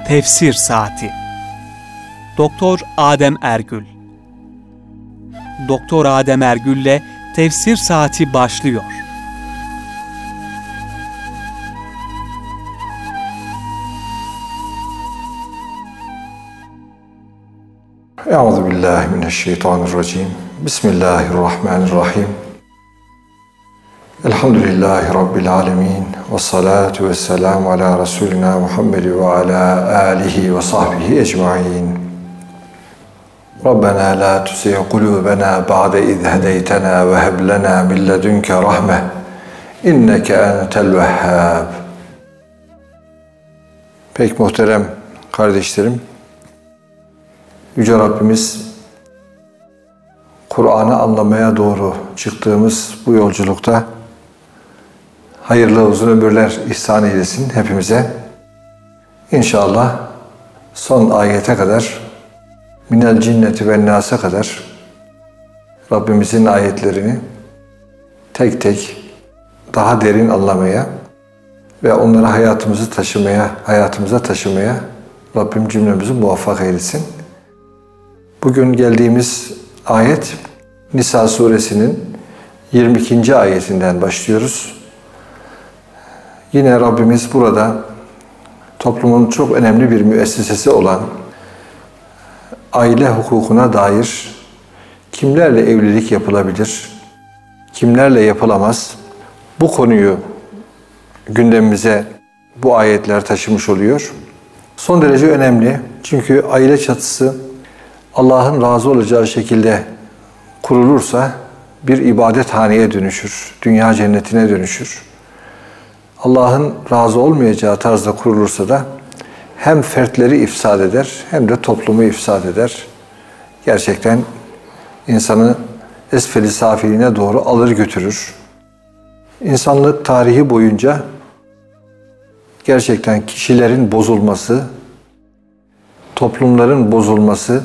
Tefsir Saati. Doktor Adem Ergül. Doktor Adem Ergül'le Tefsir Saati başlıyor. Euzubillahimineşşeytanirracim. Bismillahirrahmanirrahim. Elhamdülillahi Rabbil alemin. Vessalatu vesselamu ala Resulina Muhammed ve ala alihi ve sahbihi ecmain. Rabbena la tuzigh kulubena ba'de iz hedeytena ve heb lena min ledunke rahme. İnneke entel vehhab. Pek muhterem kardeşlerim, Yüce Rabbimiz Kur'an'ı anlamaya doğru çıktığımız bu yolculukta hayırlı uzun ömürler ihsan eylesin hepimize. İnşallah son ayete kadar, minel cinneti ve nâse kadar Rabbimizin ayetlerini tek tek daha derin anlamaya ve onları hayatımıza taşımaya Rabbim cümlemizi muvaffak eylesin. Bugün geldiğimiz ayet Nisa suresinin 22. ayetinden başlıyoruz. Yine Rabbimiz burada toplumun çok önemli bir müessesesi olan aile hukukuna dair kimlerle evlilik yapılabilir, kimlerle yapılamaz, bu konuyu gündemimize bu ayetler taşımış oluyor. Son derece önemli, çünkü aile çatısı Allah'ın razı olacağı şekilde kurulursa bir ibadethaneye dönüşür, dünya cennetine dönüşür. Allah'ın razı olmayacağı tarzda kurulursa da hem fertleri ifsad eder hem de toplumu ifsad eder. Gerçekten insanı esfel-i safiline doğru alır götürür. İnsanlık tarihi boyunca gerçekten kişilerin bozulması, toplumların bozulması,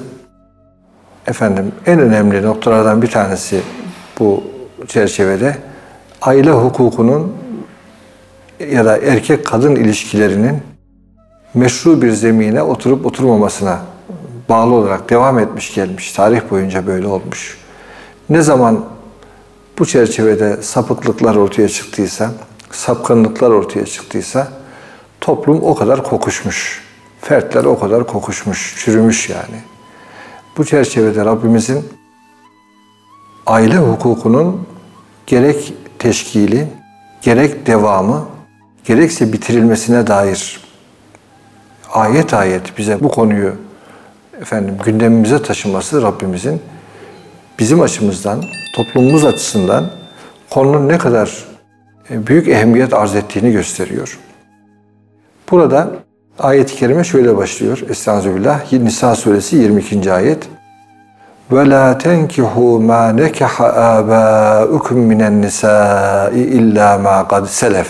en önemli noktalardan bir tanesi bu çerçevede aile hukukunun ya da erkek-kadın ilişkilerinin meşru bir zemine oturup oturmamasına bağlı olarak devam etmiş gelmiş. Tarih boyunca böyle olmuş. Ne zaman bu çerçevede sapıklıklar ortaya çıktıysa, sapkınlıklar ortaya çıktıysa toplum o kadar kokuşmuş. Fertler o kadar kokuşmuş, çürümüş yani. Bu çerçevede Rabbimizin aile hukukunun gerek teşkili, gerek devamı, gerekse bitirilmesine dair ayet ayet bize bu konuyu gündemimize taşıması Rabbimizin bizim açımızdan, toplumumuz açısından konunun ne kadar büyük ehemmiyet arz ettiğini gösteriyor. Burada ayet-i kerime şöyle başlıyor. Estağfirullah. Nisa suresi 22. ayet. وَلَا تَنْكِحُوا مَا نَكَحَ آبَاؤُكُمْ مِنَ النِّسَاءِ إِلَّا مَا قَدْ سَلَفْ.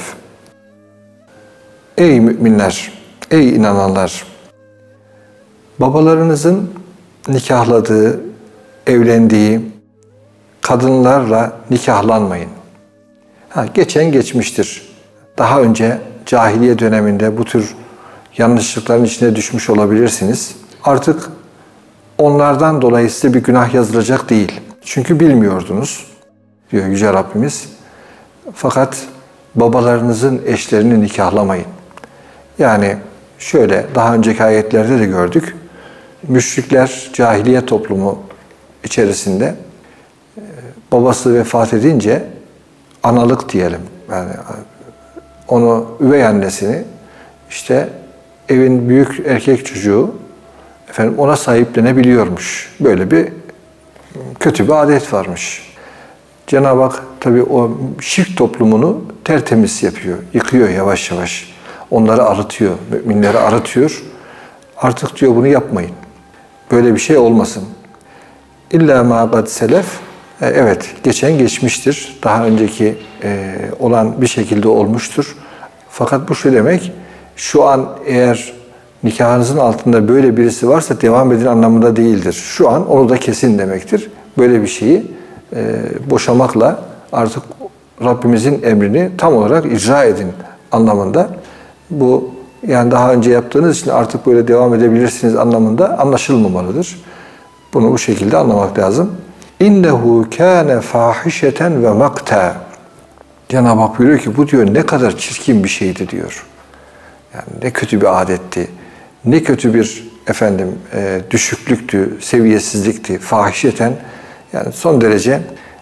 Ey müminler, ey inananlar! Babalarınızın nikahladığı, evlendiği kadınlarla nikahlanmayın. Geçen geçmiştir. Daha önce cahiliye döneminde bu tür yanlışlıkların içine düşmüş olabilirsiniz. Artık onlardan dolayı size bir günah yazılacak değil. Çünkü bilmiyordunuz, diyor Yüce Rabbimiz. Fakat babalarınızın eşlerini nikahlamayın. Yani şöyle, daha önceki ayetlerde de gördük. Müşrikler, cahiliye toplumu içerisinde babası vefat edince analık diyelim. Yani onu, üvey annesini, evin büyük erkek çocuğu ona sahiplenebiliyormuş. Böyle bir kötü bir adet varmış. Cenab-ı Hak tabii o şirk toplumunu tertemiz yapıyor, yıkıyor yavaş yavaş. Onları arıtıyor, müminleri arıtıyor. Artık diyor bunu yapmayın. Böyle bir şey olmasın. İlla ma kad selef. Evet, geçen geçmiştir. Daha önceki olan bir şekilde olmuştur. Fakat bu şu demek, şu an eğer nikahınızın altında böyle birisi varsa devam edin anlamında değildir. Şu an onu da kesin demektir. Böyle bir şeyi boşamakla artık Rabbimizin emrini tam olarak icra edin anlamında bu Yani daha önce yaptığınız için artık böyle devam edebilirsiniz anlamında anlaşılmamalıdır. Bunu bu şekilde anlamak lazım. İnnehu kâne fâhişeten ve makta. Cenab-ı Hak buyuruyor ki bu diyor ne kadar çirkin bir şeydi diyor. Yani ne kötü bir adetti. Ne kötü bir düşüklüktü, seviyesizlikti, fahişeten yani son derece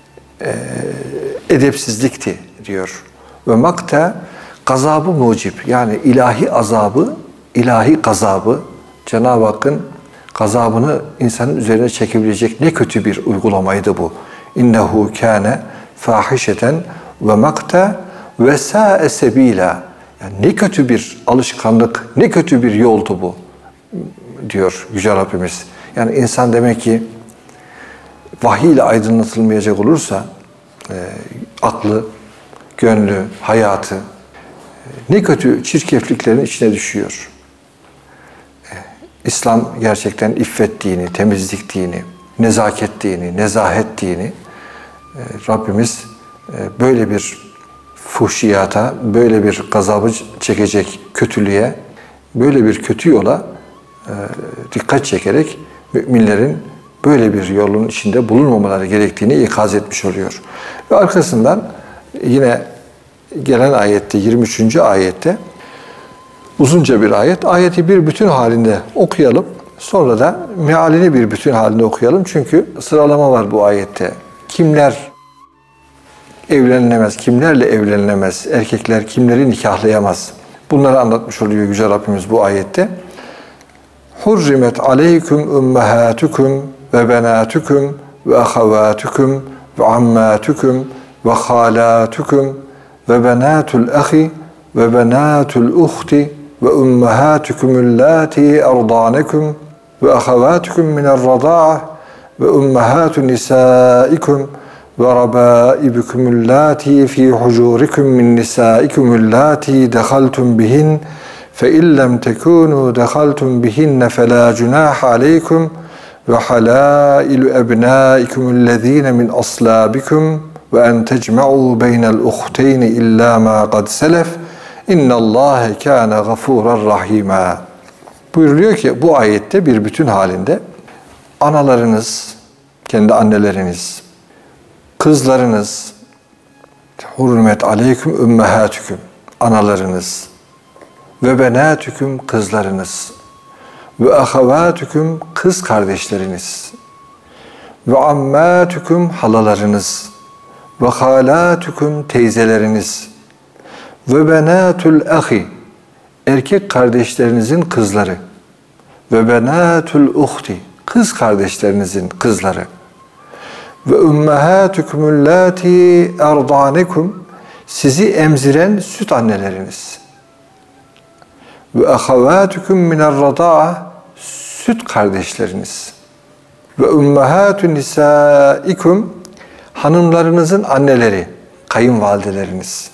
edepsizlikti diyor. Ve makta gazabı mucib yani ilahi azabı, ilahi gazabı Cenab-ı Hakk'ın gazabını insanın üzerine çekebilecek ne kötü bir uygulamaydı bu. İnnehu kâne fahişeten ve makta ve sâe sebîlâ. Yani ne kötü bir alışkanlık, ne kötü bir yoldu bu diyor Yüce Rabbimiz. Yani insan demek ki vahiy ile aydınlatılmayacak olursa aklı, gönlü, hayatı ne kötü çirkefliklerin içine düşüyor. İslam gerçekten iffet dini, temizlik dini, nezaket dini, nezahet dini. Rabbimiz böyle bir fuhşiyata, böyle bir gazabı çekecek kötülüğe, böyle bir kötü yola dikkat çekerek müminlerin böyle bir yolun içinde bulunmamaları gerektiğini ikaz etmiş oluyor. Ve arkasından yine gelen ayette, 23. ayette uzunca bir ayet. Ayeti bir bütün halinde okuyalım. Sonra da mealini bir bütün halinde okuyalım. Çünkü sıralama var bu ayette. Kimler evlenilemez, kimlerle evlenilemez, erkekler kimleri nikahlayamaz. Bunları anlatmış oluyor Yüce Rabbimiz bu ayette. Hurrimet aleyküm ümmehatukum ve benatukum ve ahavatukum ve ammatukum ve halatukum ve benatul ahi ve benatul uhti ve ümmehatukum allati erdanakum ve ahavatukum minel-radâ'a ve ümmehatu nisâikum ve rabâibukum allati fî hucûrikum min nisâikum allati dehaltum bihin فَاِنْ لَمْ تَكُونُوا دَخَلْتُمْ بِهِنَّ فَلَا جُنَاحَ عَلَيْكُمْ وَحَلَائِلُ أَبْنَائِكُمُ الَّذ۪ينَ مِنْ أَصْلَابِكُمْ وَاَنْ تَجْمَعُوا بَيْنَ الْأُخْتَيْنِ إِلَّا مَا قَدْ سَلَفْ اِنَّ اللّٰهَ كَانَ غَفُورًا رَحِيمًا. Buyuruluyor ki bu ayette bir bütün halinde analarınız, kendi anneleriniz, kızlarınız, hurmet aleyküm ümmehâtüküm, analarınız, ve benatüküm kızlarınız ve ahavatüküm kız kardeşleriniz ve ammatüküm halalarınız ve halatüküm teyzeleriniz ve benatul ahi erkek kardeşlerinizin kızları ve benatul uhti kız kardeşlerinizin kızları ve ümmehatukum allati erdanikum sizi emziren süt anneleriniz ve ahavatukum minel-radâ'a süt kardeşleriniz ve ümmehâtü nisâikum hanımlarınızın anneleri, kayınvalideleriniz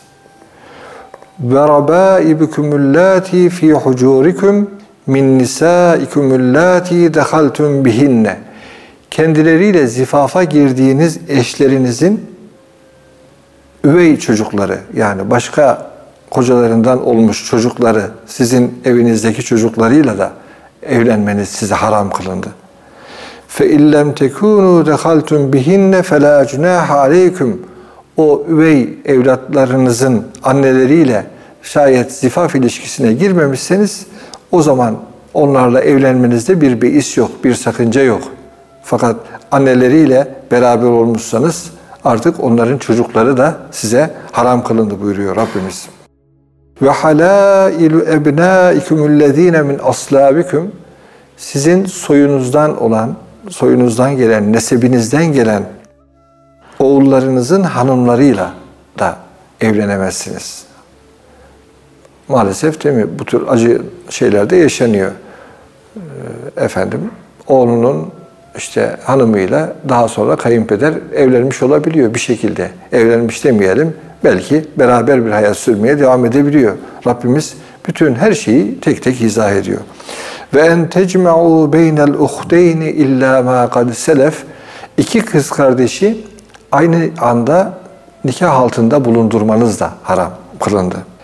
ve rabâibukum allâti fî hucûrikum min nisâikum allâti dehaltum bihinne kendileriyle zifafa girdiğiniz eşlerinizin üvey çocukları yani başka kocalarından olmuş çocukları sizin evinizdeki çocuklarıyla da evlenmeniz size haram kılındı. فَاِنْ لَمْ تَكُونُوا دَخَلْتُمْ بِهِنَّ فَلَا جُنَاحَ عَلَيْكُمْ o üvey evlatlarınızın anneleriyle şayet zifaf ilişkisine girmemişseniz o zaman onlarla evlenmenizde bir beis yok, bir sakınca yok. Fakat anneleriyle beraber olmuşsanız artık onların çocukları da size haram kılındı buyuruyor Rabbimiz. Ve halailu ebnaikumüllezine min aslabikum sizin soyunuzdan gelen, nesebinizden gelen oğullarınızın hanımlarıyla da evlenemezsiniz. Maalesef değil mi? Bu tür acı şeyler de yaşanıyor. Oğlunun hanımıyla daha sonra kayınpeder evlenmiş olabiliyor bir şekilde. Evlenmiş demeyelim. Belki beraber bir hayat sürmeye devam edebiliyor. Rabbimiz bütün her şeyi tek tek izah ediyor. Ve en tecma'u beynel uhteyni illa ma kad selef iki kız kardeşi aynı anda nikah altında bulundurmanız da haram kılındı.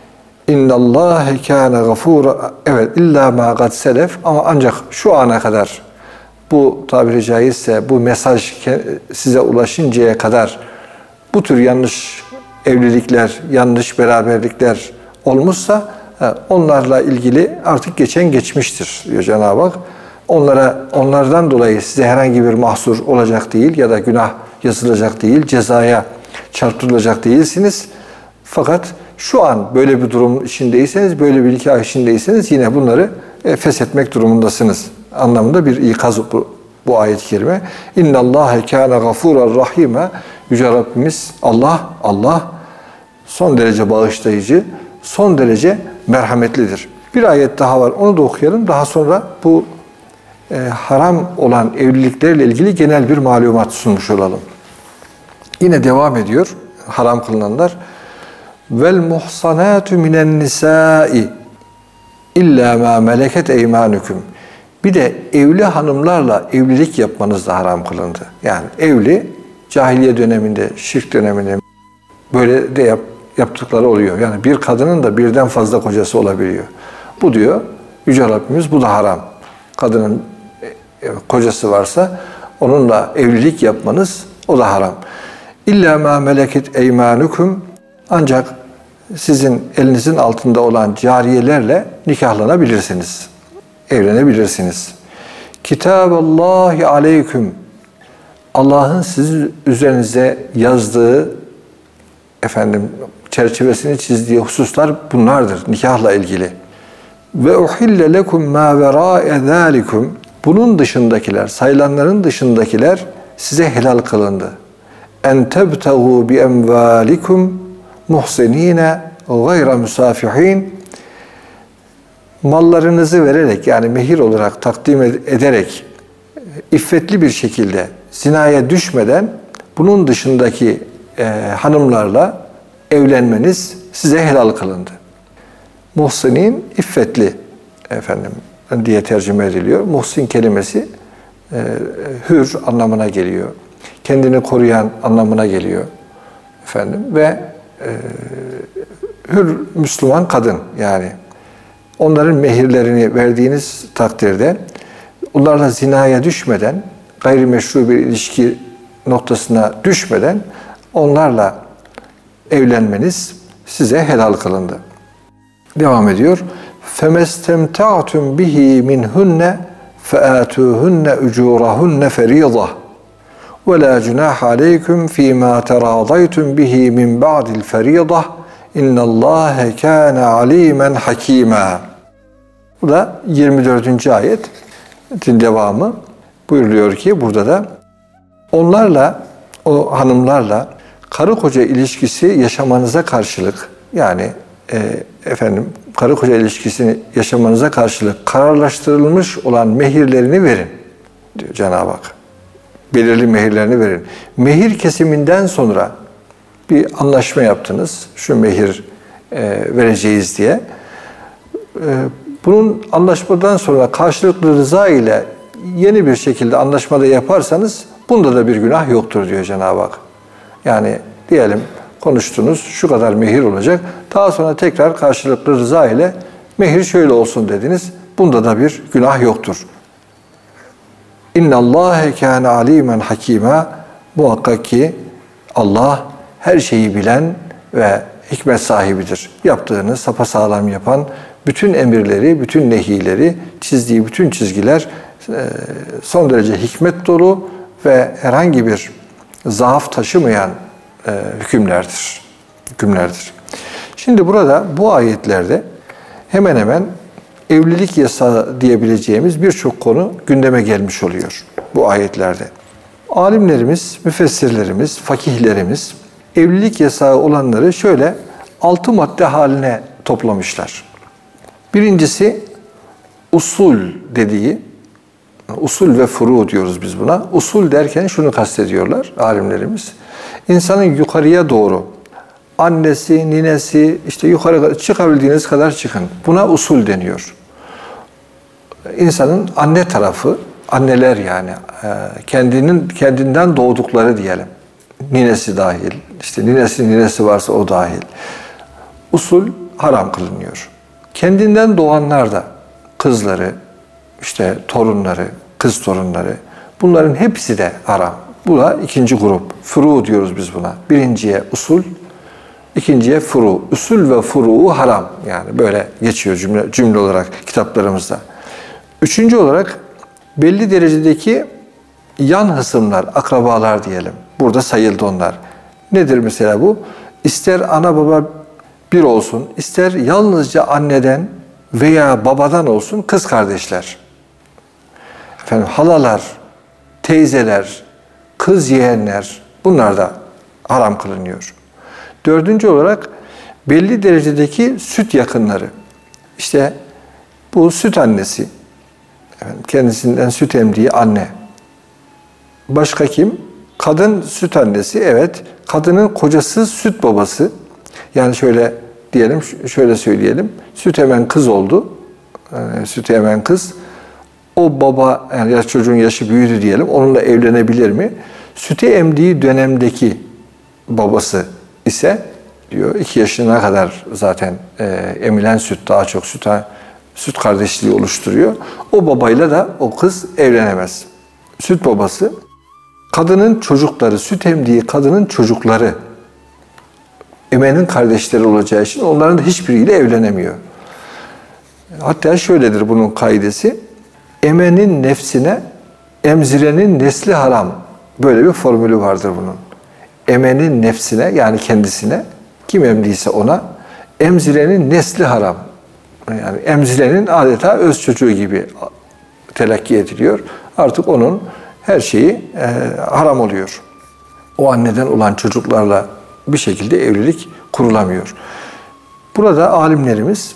İnnallâhe kâne gafûra. Evet, illâ mâ gad selef. Ama ancak şu ana kadar, bu tabiri caizse bu mesaj size ulaşıncaya kadar bu tür yanlış evlilikler, yanlış beraberlikler olmuşsa onlarla ilgili artık geçen geçmiştir diyor Cenab-ı Hak. Onlardan dolayı size herhangi bir mahsur olacak değil ya da günah yazılacak değil, cezaya çarptırılacak değilsiniz. Fakat şu an böyle bir durum içindeyseniz, böyle bir nikah içindeyseniz yine bunları feshetmek durumundasınız anlamında bir ikaz bu ayet-i kerime. İnnallâhe kâne gafûran rahîme. Yüce Rabbimiz Allah son derece bağışlayıcı, son derece merhametlidir. Bir ayet daha var. Onu da okuyalım. Daha sonra bu haram olan evliliklerle ilgili genel bir malumat sunmuş olalım. Yine devam ediyor haram kılınanlar. Vel muhsanatu minen nisai illa ma meleket eymanukum. Bir de evli hanımlarla evlilik yapmanız da haram kılındı. Yani evli cahiliye döneminde, şirk döneminde böyle de yaptıkları oluyor. Yani bir kadının da birden fazla kocası olabiliyor. Bu diyor Yüce Rabbimiz, bu da haram. Kadının kocası varsa onunla evlilik yapmanız, o da haram. İlla ma meleket eymanukum. Ancak sizin elinizin altında olan cariyelerle nikahlanabilirsiniz. Evlenebilirsiniz. Kitaballahi aleyküm. Allah'ın sizin üzerinize yazdığı, çerçevesini çizdiği hususlar bunlardır nikahla ilgili. Ve uhille lekum ma vera'e zalikum. Bunun dışındakiler, sayılanların dışındakiler size helal kılındı. En tebtegu bi emvalikum muhsenine gayra musafihin. Mallarınızı vererek, yani mehir olarak takdim ederek iffetli bir şekilde zinaya düşmeden bunun dışındaki hanımlarla evlenmeniz size helal kılındı. Muhsinin iffetli diye tercüme ediliyor. Muhsin kelimesi hür anlamına geliyor. Kendini koruyan anlamına geliyor. Ve hür Müslüman kadın, yani onların mehirlerini verdiğiniz takdirde onlarla zinaya düşmeden, gayrimeşru bir ilişki noktasına düşmeden onlarla evlenmeniz size helal kılındı. Devam ediyor. فَمَسْتَمْتَعْتُمْ بِهِ مِنْهُنَّ فَآتُوهُنَّ اُجُورَهُنَّ فَرِيضَةً وَلَا جُنَاحَ عَلَيْكُمْ فِي مَا تَرَاضَيْتُمْ بِهِ مِنْ بَعْدِ الْفَرِيضَةِ اِنَّ اللّٰهَ كَانَ عَلِيمًا حَك۪يمًا. Bu da 24. ayetin devamı. Buyuruluyor ki burada da onlarla, o hanımlarla karı koca ilişkisi yaşamanıza karşılık, yani karı koca ilişkisini yaşamanıza karşılık kararlaştırılmış olan mehirlerini verin diyor Cenab-ı Hak. Belirli mehirlerini verin. Mehir kesiminden sonra bir anlaşma yaptınız. Şu mehir vereceğiz diye. Bunun anlaşmadan sonra karşılıklı rıza ile yeni bir şekilde anlaşmada yaparsanız bunda da bir günah yoktur diyor Cenab-ı Hak. Yani diyelim konuştunuz, şu kadar mehir olacak. Daha sonra tekrar karşılıklı rıza ile mehir şöyle olsun dediniz. Bunda da bir günah yoktur. İnnallâhe kâne alîmen hakîmâ. Muhakkak ki Allah her şeyi bilen ve hikmet sahibidir. Yaptığını sapasağlam yapan, bütün emirleri, bütün nehileri, çizdiği bütün çizgiler son derece hikmet dolu ve herhangi bir zaaf taşımayan hükümlerdir. Şimdi burada bu ayetlerde hemen hemen evlilik yasağı diyebileceğimiz birçok konu gündeme gelmiş oluyor bu ayetlerde. Alimlerimiz, müfessirlerimiz, fakihlerimiz evlilik yasağı olanları şöyle 6 madde haline toplamışlar. Birincisi usul dediği, usul ve furu diyoruz biz buna. Usul derken şunu kastediyorlar alimlerimiz. İnsanın yukarıya doğru annesi, ninesi, işte yukarı çıkabildiğiniz kadar çıkın. Buna usul deniyor. İnsanın anne tarafı, anneler yani kendinden doğdukları diyelim. Ninesi dahil, işte ninesi varsa o dahil. Usul haram kılınıyor. Kendinden doğanlar da, kızları, işte torunları, kız torunları, bunların hepsi de haram. Bu da ikinci grup. Furu diyoruz biz buna. Birinciye usul, ikinciye furu. Usul ve furu haram. Yani böyle geçiyor cümle olarak kitaplarımızda. Üçüncü olarak belli derecedeki yan hısımlar, akrabalar diyelim. Burada sayıldı onlar. Nedir mesela bu? İster ana baba bir olsun, ister yalnızca anneden veya babadan olsun kız kardeşler. Efendim halalar, teyzeler, kız yeğenler, bunlar da haram kılınıyor. Dördüncü olarak belli derecedeki süt yakınları. İşte bu süt annesi, kendisinden süt emdiği anne. Başka kim? Kadın süt annesi, evet. Kadının kocası süt babası. Yani şöyle diyelim, şöyle söyleyelim. Süt emen kız oldu. Süt emen kız. O baba, yani çocuğun yaşı büyüdü diyelim. Onunla evlenebilir mi? Sütü emdiği dönemdeki babası ise diyor 2 yaşına kadar zaten emilen süt daha çok süt kardeşliği oluşturuyor. O babayla da o kız evlenemez. Süt babası, kadının çocukları, süt emdiği kadının çocukları emenin kardeşleri olacağı için onların da hiçbiriyle evlenemiyor. Hatta şöyledir bunun kaidesi. Emenin nefsine, emzirenin nesli haram. Böyle bir formülü vardır bunun. Emenin nefsine, yani kendisine, kim emdiyse ona, emzirenin nesli haram. Yani emzirenin adeta öz çocuğu gibi telakki ediliyor. Artık onun her şeyi haram oluyor. O anneden olan çocuklarla bir şekilde evlilik kurulamıyor. Burada alimlerimiz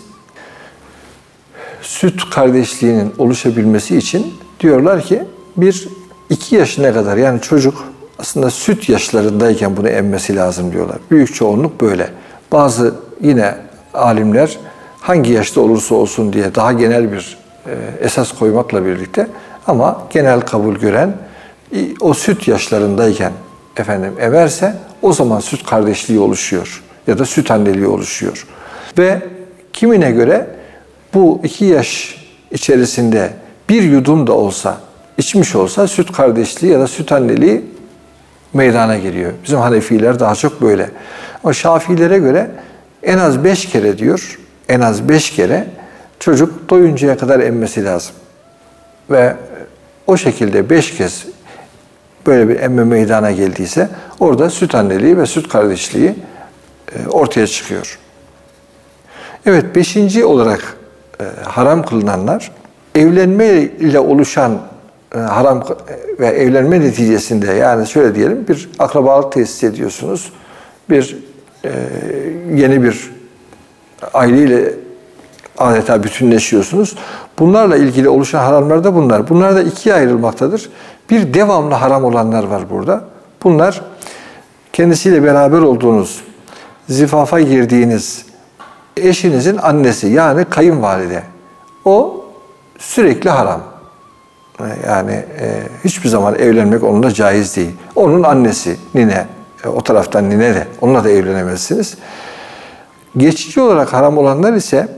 süt kardeşliğinin oluşabilmesi için diyorlar ki 1-2 yaşına kadar, yani çocuk aslında süt yaşlarındayken bunu emmesi lazım diyorlar. Büyük çoğunluk böyle. Bazı yine alimler hangi yaşta olursa olsun diye daha genel bir esas koymakla birlikte, ama genel kabul gören o süt yaşlarındayken emerse o zaman süt kardeşliği oluşuyor ya da süt anneliği oluşuyor. Ve kimine göre bu 2 yaş içerisinde bir yudum da olsa içmiş olsa süt kardeşliği ya da süt anneliği meydana geliyor. Bizim Hanefiler daha çok böyle. Ama Şafilere göre en az 5 kere diyor, en az 5 kere çocuk doyuncaya kadar emmesi lazım. Ve o şekilde 5 kez böyle bir emme meydana geldiyse orada süt anneliği ve süt kardeşliği ortaya çıkıyor. Evet, 5. olarak haram kılınanlar, evlenme ile oluşan haram ve evlenme neticesinde, yani şöyle diyelim, bir akrabalık tesis ediyorsunuz, yeni bir aileyle adeta bütünleşiyorsunuz. Bunlarla ilgili oluşan haramlar da bunlar. Bunlar da 2'ye ayrılmaktadır. Bir, devamlı haram olanlar var burada. Bunlar kendisiyle beraber olduğunuz, zifafa girdiğiniz eşinizin annesi, yani kayınvalide. O sürekli haram. Yani hiçbir zaman evlenmek onunla caiz değil. Onun annesi, nine, o taraftan nine de, onunla da evlenemezsiniz. Geçici olarak haram olanlar ise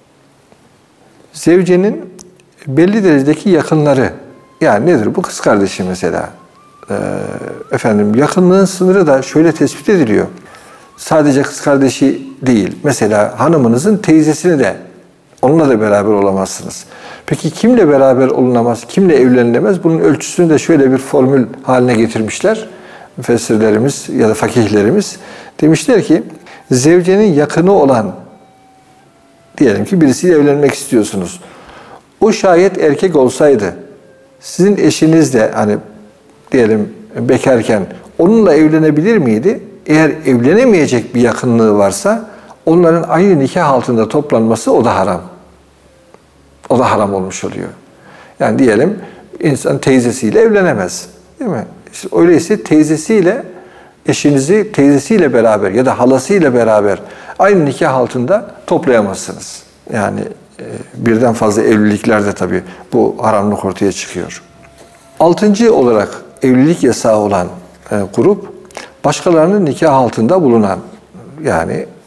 zevcenin belli derecedeki yakınları. Yani nedir? Bu kız kardeşi mesela. Yakınlığın sınırı da şöyle tespit ediliyor. Sadece kız kardeşi değil. Mesela hanımınızın teyzesini de, onunla da beraber olamazsınız. Peki kimle beraber olunamaz, kimle evlenilemez? Bunun ölçüsünü de şöyle bir formül haline getirmişler. Müfessirlerimiz ya da fakihlerimiz. Demişler ki, zevcenin yakını olan, diyelim ki birisiyle evlenmek istiyorsunuz. O şayet erkek olsaydı, sizin eşiniz de diyelim bekarken onunla evlenebilir miydi? Eğer evlenemeyecek bir yakınlığı varsa onların aynı nikah altında toplanması, o da haram. O da haram olmuş oluyor. Yani diyelim insan teyzesiyle evlenemez. Değil mi? İşte öyleyse eşinizi teyzesiyle beraber ya da halasıyla beraber aynı nikah altında toplayamazsınız. Yani birden fazla evliliklerde tabii bu haramlık ortaya çıkıyor. 6. olarak evlilik yasağı olan grup, başkalarının nikah altında bulunan, yani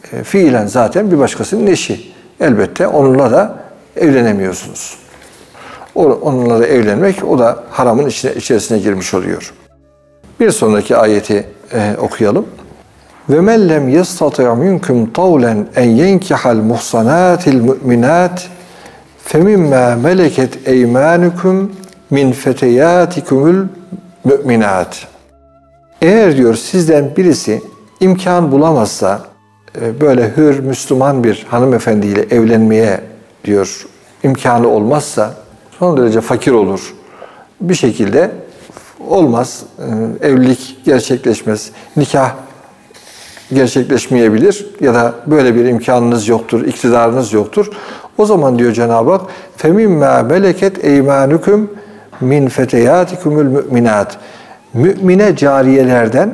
fiilen zaten bir başkasının eşi. Elbette onunla da evlenemiyorsunuz. Onunla da evlenmek, o da haramın içerisine girmiş oluyor. Bir sonraki ayeti okuyalım. Ve men lem yestati' minkum tawlen en yenkihal muhsanatil mu'minat femimma meleket eymanukum min feteyatikumul müminat. Eğer diyor sizden birisi imkan bulamazsa böyle hür Müslüman bir hanımefendiyle evlenmeye diyor imkanı olmazsa son derece fakir olur. Bir şekilde olmaz. Evlilik gerçekleşmez. Nikah gerçekleşmeyebilir ya da böyle bir imkanınız yoktur, iktidarınız yoktur. O zaman diyor Cenab-ı Hak فَمِمَّا مَلَكَتْ اَيْمَانُكُمْ مِنْ فَتَيَاتِكُمُ الْمُؤْمِنَاتِ Mümine cariyelerden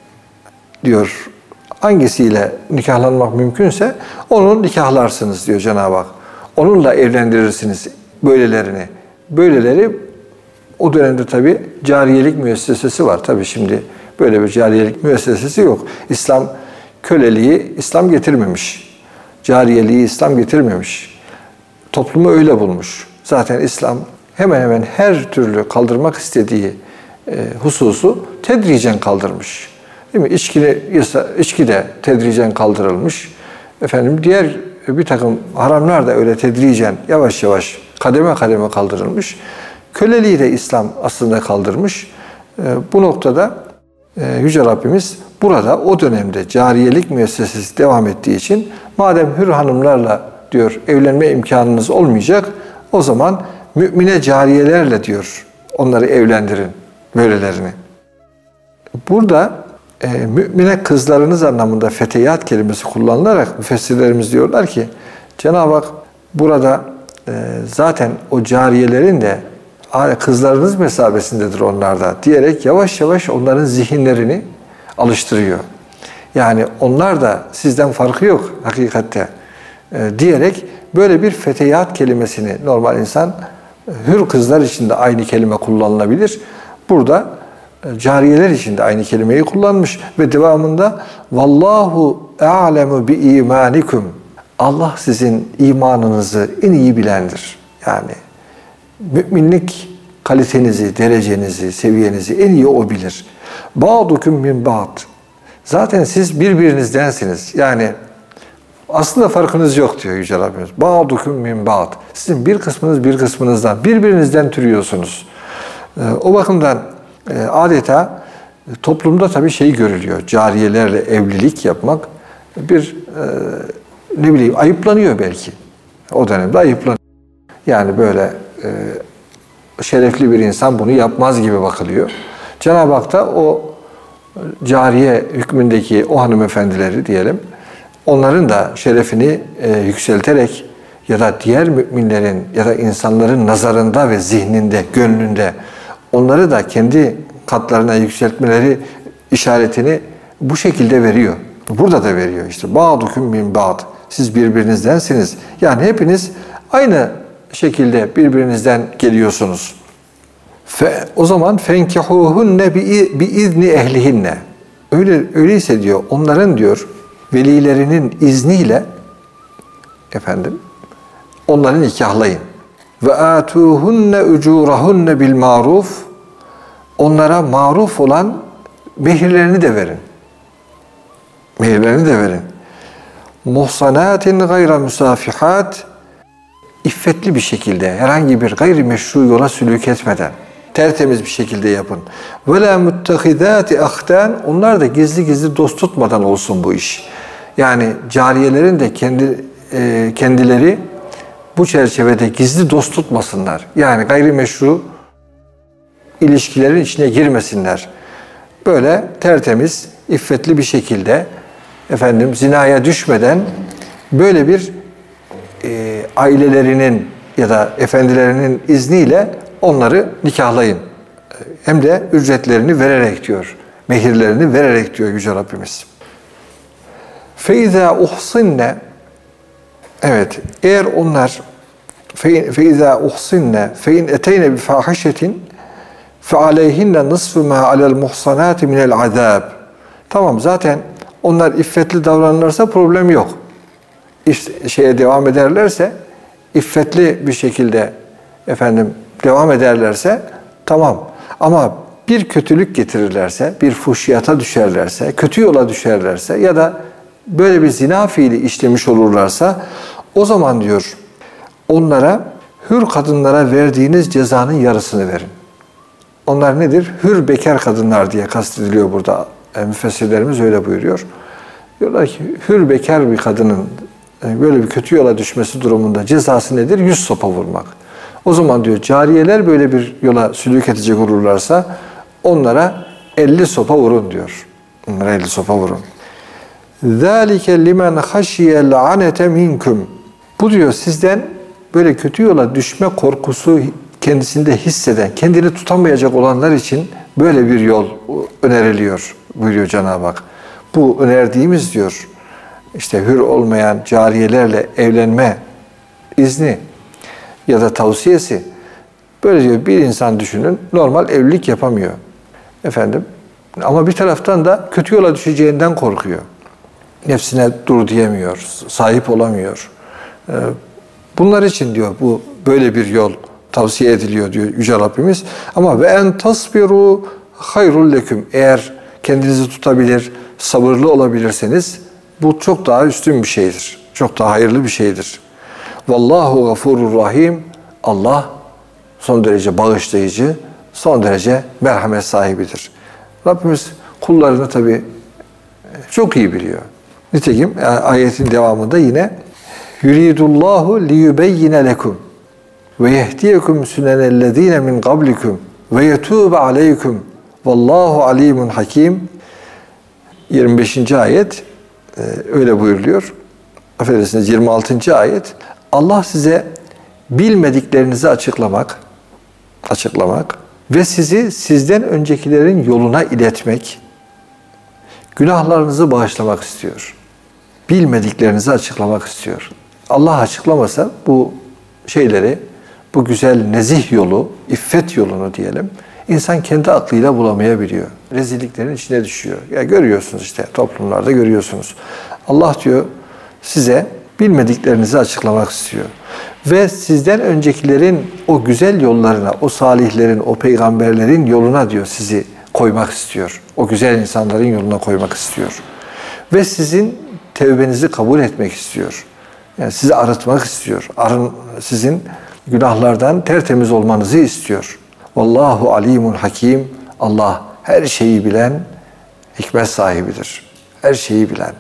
diyor hangisiyle nikahlanmak mümkünse onu nikahlarsınız diyor Cenab-ı Hak. Onunla evlendirirsiniz böylelerini. Böyleleri o dönemde tabi cariyelik müessesesi var. Tabi şimdi böyle bir cariyelik müessesesi yok. İslam köleliği İslam getirmemiş. Cariyeliği İslam getirmemiş. Toplumu öyle bulmuş. Zaten İslam hemen hemen her türlü kaldırmak istediği hususu tedricen kaldırmış. Değil mi? İçki de tedricen kaldırılmış. Efendim diğer bir takım haramlar da öyle tedricen yavaş yavaş kademe kademe kaldırılmış. Köleliği de İslam aslında kaldırmış. Bu noktada Yüce Rabbimiz burada o dönemde cariyelik müessesesi devam ettiği için madem hür hanımlarla diyor evlenme imkanınız olmayacak, o zaman mümine cariyelerle diyor onları evlendirin böylelerini. Burada mümine kızlarınız anlamında feteyat kelimesi kullanılarak müfessirlerimiz diyorlar ki Cenab-ı Hak burada zaten o cariyelerin de kızlarınız mesabesindedir onlarda diyerek yavaş yavaş onların zihinlerini alıştırıyor. Yani onlar da sizden farkı yok hakikatte diyerek böyle bir feteyat kelimesini normal insan hür kızlar için de aynı kelime kullanılabilir. Burada cariyeler için de aynı kelimeyi kullanmış ve devamında vallahu a'lemu bi imanikum. Allah sizin imanınızı en iyi bilendir. Yani müminlik kalitenizi, derecenizi, seviyenizi en iyi o bilir. Ba'dukum min ba'd. Zaten siz birbirinizdensiniz. Yani aslında farkınız yok diyor Yüce Rabbimiz. Ba'dukum min ba'd. Sizin bir kısmınız bir kısmınızdan, birbirinizden türüyorsunuz. O bakımdan adeta toplumda tabii şey görülüyor. Cariyelerle evlilik yapmak bir ne bileyim ayıplanıyor belki. O dönemde ayıplanıyor. Yani böyle şerefli bir insan bunu yapmaz gibi bakılıyor. Cenab-ı Hak da o cariye hükmündeki o hanımefendileri diyelim, onların da şerefini yükselterek ya da diğer müminlerin ya da insanların nazarında ve zihninde, gönlünde onları da kendi katlarına yükseltmeleri işaretini bu şekilde veriyor. Burada da veriyor işte. Ba'dukum min ba'd. Siz birbirinizdensiniz. Yani hepiniz aynı şekilde birbirinizden geliyorsunuz. O zaman fenkihuhunne bi izni ehlihinne. Öyleyse diyor onların diyor velilerinin izniyle efendim onları nikahlayın. Ve atuhunne ucurahunne bil maruf. Onlara maruf olan mehirlerini de verin. Mehirlerini de verin. Muhsanatin gayra musafihat. İffetli bir şekilde, herhangi bir gayrimeşru yola sülük etmeden, tertemiz bir şekilde yapın. وَلَا مُتَّخِذَاتِ اَخْتَانِ Onlar da gizli gizli dost tutmadan olsun bu iş. Yani cariyelerin de kendileri bu çerçevede gizli dost tutmasınlar. Yani gayrimeşru ilişkilerin içine girmesinler. Böyle tertemiz, iffetli bir şekilde efendim zinaya düşmeden böyle bir ailelerinin ya da efendilerinin izniyle onları nikahlayın. Hem de ücretlerini vererek diyor. Mehirlerini vererek diyor Yüce Rabbimiz. فَاِذَا اُحْصِنَّ Evet, eğer onlar فَاِذَا اُحْصِنَّ فَاِنْ اَتَيْنَ بِفَاحِشَةٍ فَعَلَيْهِنَّ نِصْفُ مَا عَلَى الْمُحْصَنَاتِ مِنَ الْعَذَابِ Tamam zaten Onlar iffetli davranırlarsa problem yok. Şeye devam ederlerse, iffetli bir şekilde devam ederlerse tamam. Ama bir kötülük getirirlerse, bir fuhşiyata düşerlerse, kötü yola düşerlerse ya da böyle bir zina fiili işlemiş olurlarsa o zaman diyor onlara hür kadınlara verdiğiniz cezanın yarısını verin. Onlar nedir? Hür bekar kadınlar diye kastediliyor burada. Müfessirlerimiz öyle buyuruyor. Diyorlar ki hür bekar bir kadının böyle bir kötü yola düşmesi durumunda cezası nedir? 100 sopa vurmak. O zaman diyor cariyeler böyle bir yola sülük edecek olurlarsa onlara 50 sopa vurun diyor. Onlara 50 sopa vurun. ذَٰلِكَ لِمَنْ خَشِيَ الْعَنَةَ مِنْكُمْ Bu diyor sizden böyle kötü yola düşme korkusu kendisinde hisseden, kendini tutamayacak olanlar için böyle bir yol öneriliyor buyuruyor Cenab-ı Hak. Bu önerdiğimiz diyor işte hür olmayan cariyelerle evlenme izni ya da tavsiyesi böyle diyor bir insan düşünün normal evlilik yapamıyor. Ama bir taraftan da kötü yola düşeceğinden korkuyor. Nefsine dur diyemiyor, sahip olamıyor. Bunlar için diyor bu böyle bir yol tavsiye ediliyor diyor Yüce Rabbimiz. Ama ve en tasbiru hayrul leküm. Eğer kendinizi tutabilir, sabırlı olabilirseniz bu çok daha üstün bir şeydir. Çok daha hayırlı bir şeydir. Vallahu gafurur rahim. Allah son derece bağışlayıcı, son derece merhamet sahibidir. Rabbimiz kullarını tabii çok iyi biliyor. Nitekim ayetin devamında yine yuridullahu liyubeyyine lekum ve yehdiyekum sünenellezine min qablikum ve yetûbe aleykum vallahu alimun hakim 25. ayet öyle buyuruluyor. Affedersiniz 26. ayet Allah size bilmediklerinizi açıklamak ve sizi sizden öncekilerin yoluna iletmek, günahlarınızı bağışlamak istiyor. Bilmediklerinizi açıklamak istiyor. Allah açıklamasa bu şeyleri, bu güzel nezih yolu, iffet yolunu diyelim, insan kendi aklıyla bulamayabiliyor. Rezilliklerin içine düşüyor. Ya görüyorsunuz işte toplumlarda görüyorsunuz. Allah diyor size bilmediklerinizi açıklamak istiyor. Ve sizden öncekilerin o güzel yollarına, o salihlerin, o peygamberlerin yoluna diyor sizi koymak istiyor. O güzel insanların yoluna koymak istiyor. Ve sizin tevbenizi kabul etmek istiyor. Yani sizi arıtmak istiyor. Sizin günahlardan tertemiz olmanızı istiyor. Vallahu alimun hakim. Allah her şeyi bilen, hikmet sahibidir. Her şeyi bilen.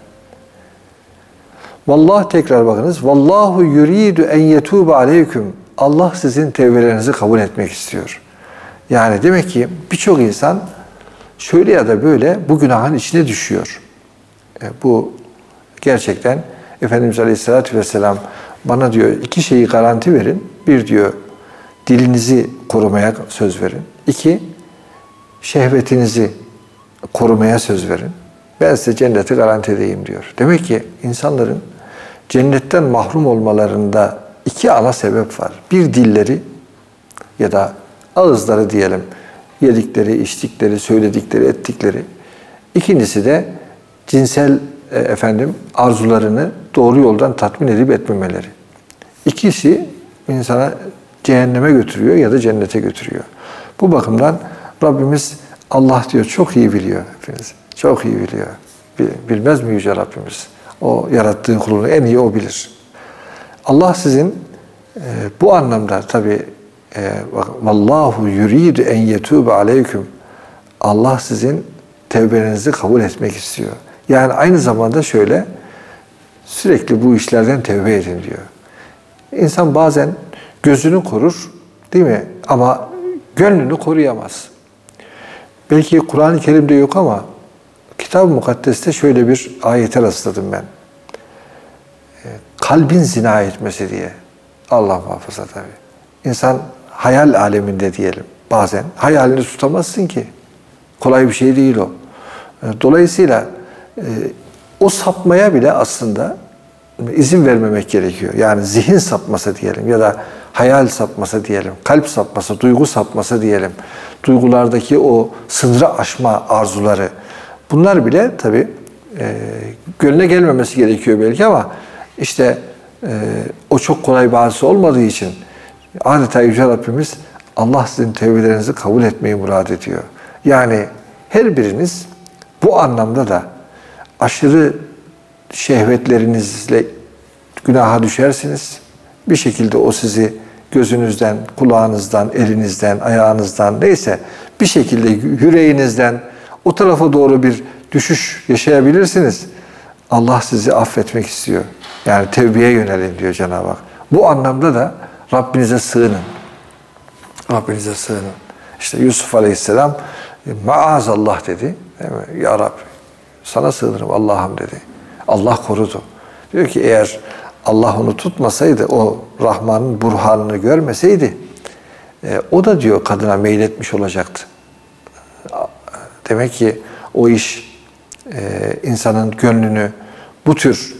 Vallahi tekrar bakınız. Vallahu yuridu en yetûbe aleyküm. Allah sizin tevbelerinizi kabul etmek istiyor. Yani demek ki birçok insan şöyle ya da böyle bu günahın içine düşüyor. Bu gerçekten Efendimiz Aleyhisselatü Vesselam bana diyor 2 şeyi garanti verin. Bir diyor dilinizi korumaya söz verin. 2 şehvetinizi korumaya söz verin. Ben size cenneti garanti edeyim diyor. Demek ki insanların cennetten mahrum olmalarında 2 ana sebep var. Bir dilleri ya da ağızları diyelim. Yedikleri, içtikleri, söyledikleri, ettikleri. İkincisi de cinsel arzularını doğru yoldan tatmin edip etmemeleri. İkisi insana cehenneme götürüyor ya da cennete götürüyor. Bu bakımdan Rabbimiz Allah diyor çok iyi biliyor. Çok iyi biliyor. Bilmez mi Yüce Rabbimiz? O yarattığı kulunu en iyi o bilir. Allah sizin bu anlamda tabi vallahu yuridu en yetûbe aleyküm. Allah sizin tevbelerinizi kabul etmek istiyor. Yani aynı zamanda şöyle sürekli bu işlerden tevbe edin diyor. İnsan bazen gözünü korur değil mi? Ama gönlünü koruyamaz. Belki Kur'an-ı Kerim'de yok ama Kitab-ı Mukaddes'te şöyle bir ayete rastladım ben. Kalbin zina etmesi diye. Allah muhafaza tabii. İnsan hayal aleminde diyelim bazen. Hayalini tutamazsın ki. Kolay bir şey değil o. Dolayısıyla o sapmaya bile aslında izin vermemek gerekiyor. Yani zihin sapması diyelim ya da hayal sapması diyelim, kalp sapması, duygu sapması diyelim. Duygulardaki o sınırı aşma arzuları. Bunlar bile tabii gönlüne gelmemesi gerekiyor belki ama işte o çok kolay bir hadise olmadığı için adeta Yüce Rabbimiz Allah sizin tevbelerinizi kabul etmeyi murad ediyor. Yani her biriniz bu anlamda da aşırı şehvetlerinizle günaha düşersiniz. Bir şekilde o sizi gözünüzden, kulağınızdan, elinizden, ayağınızdan neyse bir şekilde yüreğinizden o tarafa doğru bir düşüş yaşayabilirsiniz. Allah sizi affetmek istiyor. Yani tevbeye yönelin diyor Cenab-ı Hak. Bu anlamda da Rabbinize sığının. Rabbinize sığının. İşte Yusuf Aleyhisselam maazallah dedi. Değil mi? Ya Rabbi sana sığınırım Allah'ım dedi. Allah korudu. Diyor ki eğer Allah onu tutmasaydı, o Rahman'ın burhanını görmeseydi o da diyor kadına meyletmiş olacaktı. Demek ki o iş insanın gönlünü bu tür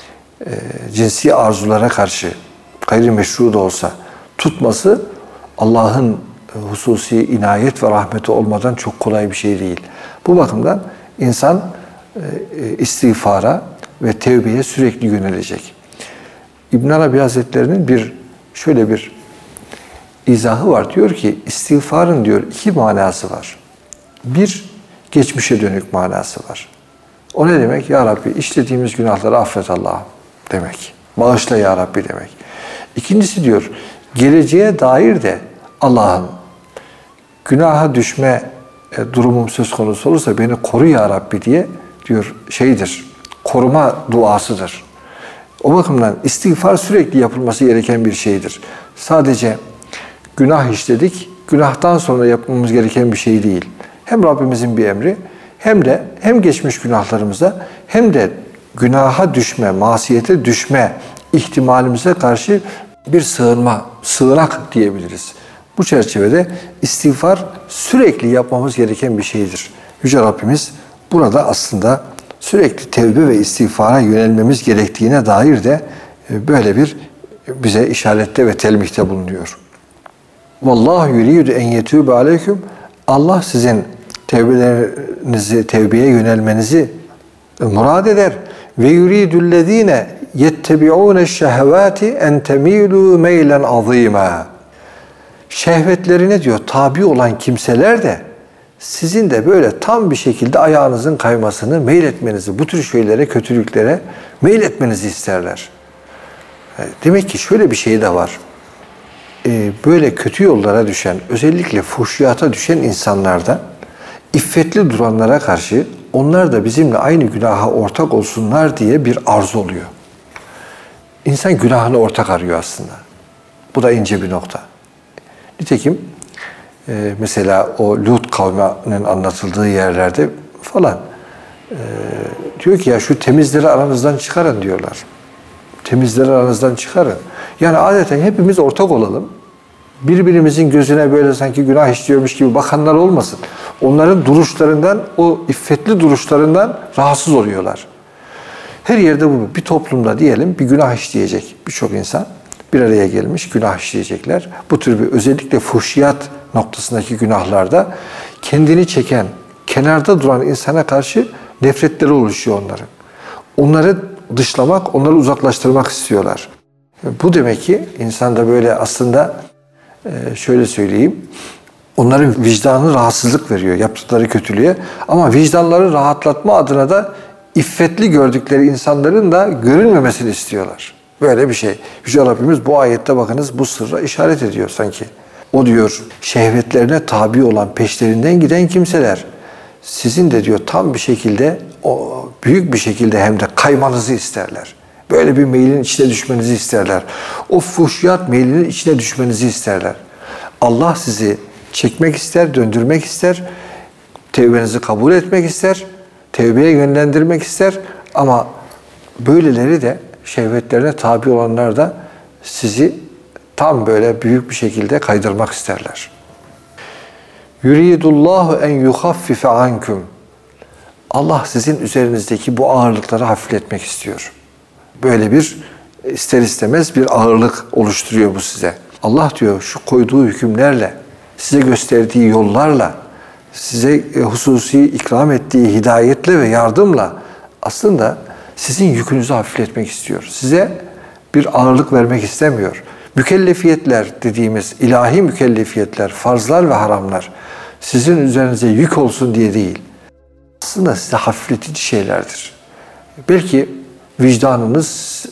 cinsi arzulara karşı gayrimeşru da olsa tutması Allah'ın hususi inayet ve rahmeti olmadan çok kolay bir şey değil. Bu bakımdan insan istiğfara ve tevbeye sürekli yönelecek. İbn Arabi Hazretleri'nin şöyle bir izahı var. Diyor ki istiğfarın diyor iki manası var. Bir, geçmişe dönük manası var. O ne demek? Ya Rabbi işlediğimiz günahları affet Allah'ım demek. Bağışla Ya Rabbi demek. İkincisi diyor, geleceğe dair de Allah'ım günaha düşme durumum söz konusu olursa beni koru Ya Rabbi diye diyor koruma duasıdır. O bakımdan istiğfar sürekli yapılması gereken bir şeydir. Sadece günah işledik, günahtan sonra yapmamız gereken bir şey değil. Hem Rabbimizin bir emri, hem geçmiş günahlarımıza, hem de günaha düşme, masiyete düşme ihtimalimize karşı bir sığınak diyebiliriz. Bu çerçevede istiğfar sürekli yapmamız gereken bir şeydir. Yüce Rabbimiz burada aslında sürekli tevbe ve istiğfara yönelmemiz gerektiğine dair de böyle bir bize işarette ve telmihte bulunuyor. Vallahu yuridu en yetûbe aleyküm. Allah sizin tevbeye yönelmenizi murad eder. Ve yuridüllezîne yettebi'ûne şehevâti en temîlû meylen azîmâ. Şehvetlerine diyor tabi olan kimseler de sizin de böyle tam bir şekilde ayağınızın kaymasını, meyletmenizi, bu tür şeylere, kötülüklere meyletmenizi isterler. Demek ki şöyle bir şey de var. Böyle kötü yollara düşen, özellikle fuhşiyata düşen insanlarda iffetli duranlara karşı onlar da bizimle aynı günaha ortak olsunlar diye bir arzu oluyor. İnsan günahını ortak arıyor aslında. Bu da ince bir nokta. Nitekim mesela o Lut kavminin anlatıldığı yerlerde falan diyor ki ya şu temizleri aranızdan çıkarın diyorlar. Temizleri aranızdan çıkarın. Yani adeta hepimiz ortak olalım. Birbirimizin gözüne böyle sanki günah işliyormuş gibi bakanlar olmasın. Onların duruşlarından, o iffetli duruşlarından rahatsız oluyorlar. Her yerde bu. Bir toplumda diyelim bir günah işleyecek birçok insan bir araya gelmiş, günah işleyecekler. Bu tür bir özellikle fuhşiyat noktasındaki günahlarda kendini çeken, kenarda duran insana karşı nefretleri oluşuyor onların. Onları dışlamak, onları uzaklaştırmak istiyorlar. Bu demek ki insanda böyle aslında şöyle söyleyeyim, onların vicdanı rahatsızlık veriyor yaptıkları kötülüğe. Ama vicdanları rahatlatma adına da iffetli gördükleri insanların da görünmemesini istiyorlar. Böyle bir şey. Yüce Rabbimiz bu ayette bakınız bu sırra işaret ediyor sanki. O diyor şehvetlerine tabi olan, peşlerinden giden kimseler sizin de diyor tam bir şekilde, o büyük bir şekilde hem de kaymanızı isterler. Böyle bir meylin içine düşmenizi isterler. O fuhşiyat meylinin içine düşmenizi isterler. Allah sizi çekmek ister, döndürmek ister, tevbenizi kabul etmek ister, tevbeye yönlendirmek ister ama böyleleri de şehvetlerine tabi olanlar da sizi tam böyle büyük bir şekilde kaydırmak isterler. Yuridullahu en yuhaffife ankum. Allah sizin üzerinizdeki bu ağırlıkları hafifletmek istiyor. Böyle bir ister istemez bir ağırlık oluşturuyor bu size. Allah diyor şu koyduğu hükümlerle, size gösterdiği yollarla, size hususi ikram ettiği hidayetle ve yardımla aslında sizin yükünüzü hafifletmek istiyor. Size bir ağırlık vermek istemiyor. Mükellefiyetler dediğimiz ilahi mükellefiyetler, farzlar ve haramlar sizin üzerinize yük olsun diye değil. Aslında size hafifletici şeylerdir. Belki vicdanınız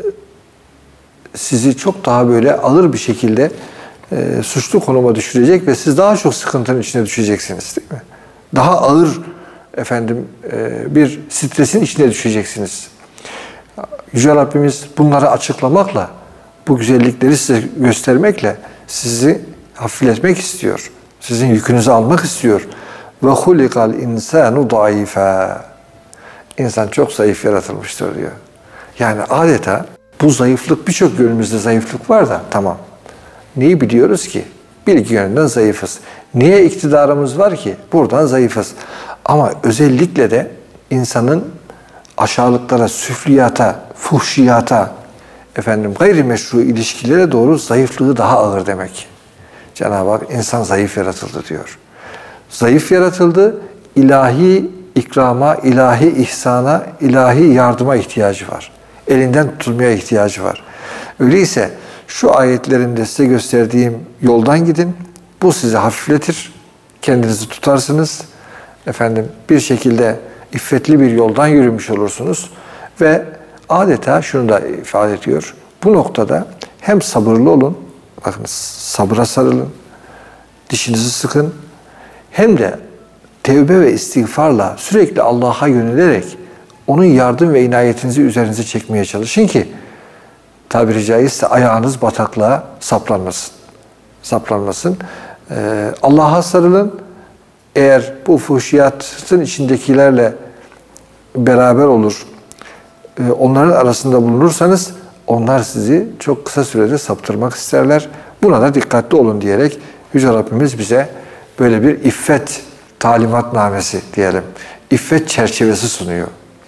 sizi çok daha böyle ağır bir şekilde suçlu konuma düşürecek ve siz daha çok sıkıntının içine düşeceksiniz, değil mi? Daha ağır bir stresin içine düşeceksiniz. Yüce Rabbimiz bunları açıklamakla, bu güzellikleri size göstermekle sizi hafifletmek istiyor. Sizin yükünüzü almak istiyor. Ve hulikal insanu daifa. İnsan çok zayıf yaratılmıştır diyor. Yani adeta bu zayıflık, birçok yönümüzde zayıflık var da tamam. Neyi biliyoruz ki? Bilgi yönünden zayıfız. Niye iktidarımız var ki? Buradan zayıfız. Ama özellikle de insanın aşağılıklara, süfliyata, fuhşiyata, gayrimeşru ilişkilere doğru zayıflığı daha ağır demek. Cenab-ı Hak insan zayıf yaratıldı diyor. Zayıf yaratıldı, ilahi ikrama, ilahi ihsana, ilahi yardıma ihtiyacı var. Elinden tutulmaya ihtiyacı var. Öyleyse şu ayetlerinde size gösterdiğim yoldan gidin. Bu sizi hafifletir. Kendinizi tutarsınız. Bir şekilde iffetli bir yoldan yürümüş olursunuz. Ve adeta şunu da ifade ediyor. Bu noktada hem sabırlı olun, bakın sabıra sarılın, dişinizi sıkın, hem de tevbe ve istiğfarla sürekli Allah'a yönelerek onun yardım ve inayetinizi üzerinize çekmeye çalışın ki tabiri caizse ayağınız bataklığa saplanmasın. Allah'a sarılın. Eğer bu fuhşiyatın içindekilerle beraber olur, onların arasında bulunursanız onlar sizi çok kısa sürede saptırmak isterler. Buna da dikkatli olun diyerek Yüce Rabbimiz bize böyle bir iffet talimatnamesi diyelim. İffet çerçevesi sunuyor.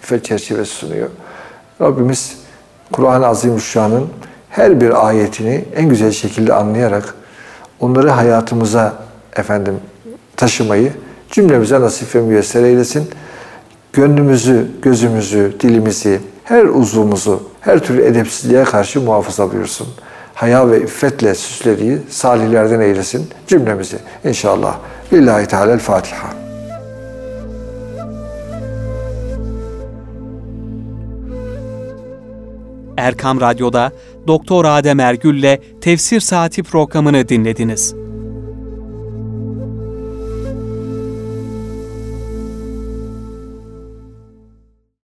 Rabbimiz Kur'an-ı Azimüşşan'ın her bir ayetini en güzel şekilde anlayarak onları hayatımıza taşımayı cümlemize nasip ve müyesser eylesin. Gönlümüzü, gözümüzü, dilimizi, her uzvumuzu her türlü edepsizliğe karşı muhafaza buyursun. Haya ve iffetle süslediği salihlerden eylesin cümlemizi inşallah. Lillahi Teala'l-Fatiha. Erkam Radyo'da Doktor Adem Ergül'le Tefsir Saati programını dinlediniz.